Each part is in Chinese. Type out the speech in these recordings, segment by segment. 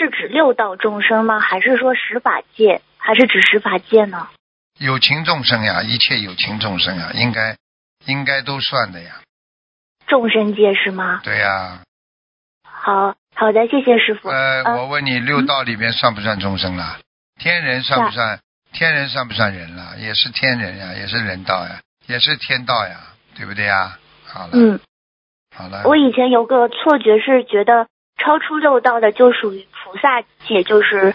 是指六道众生吗？还是说十法界？还是指十法界呢？ 有情众生呀，一切有情众生呀，应该都算的呀。 众生界是吗？ 对呀。 好的，谢谢师傅。 我问你，六道里面算不算众生啦？天人算不算？天人算不算人啦？也是天人呀，也是人道呀，也是天道呀，对不对呀？好了。好了。 我以前有个错觉是觉得超出六道的就属于菩萨界，就是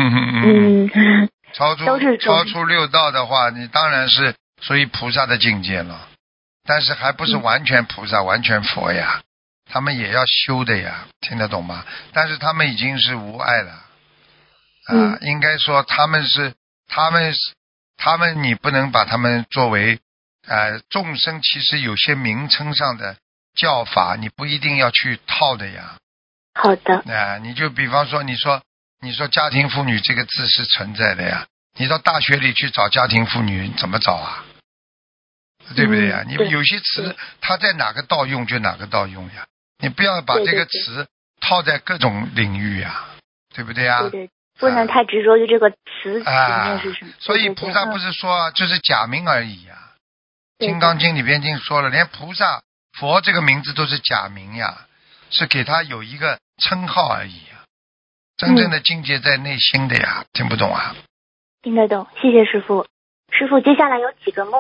超出六道的话，你当然是属于菩萨的境界了，但是还不是完全菩萨，完全佛呀，他们也要修的呀，听得懂吗？但是他们已经是无碍了应该说他们你不能把他们作为众生，其实有些名称上的叫法你不一定要去套的呀。 好的。 你就比方说你说家庭妇女这个字是存在的呀，你到大学里去找家庭妇女怎么找啊？对不对呀？你有些词它在哪个道用就哪个道用呀，你不要把这个词套在各种领域呀，对不对呀？ 对，不能太执着于这个词里面是什么。 所以菩萨不是说就是假名而已呀。金刚经里边已经说了，连菩萨佛这个名字都是假名呀，是给他有一个称号而已呀，真正的境界在内心的呀。听不懂啊？ 听得懂，谢谢师父。师父接下来有几个梦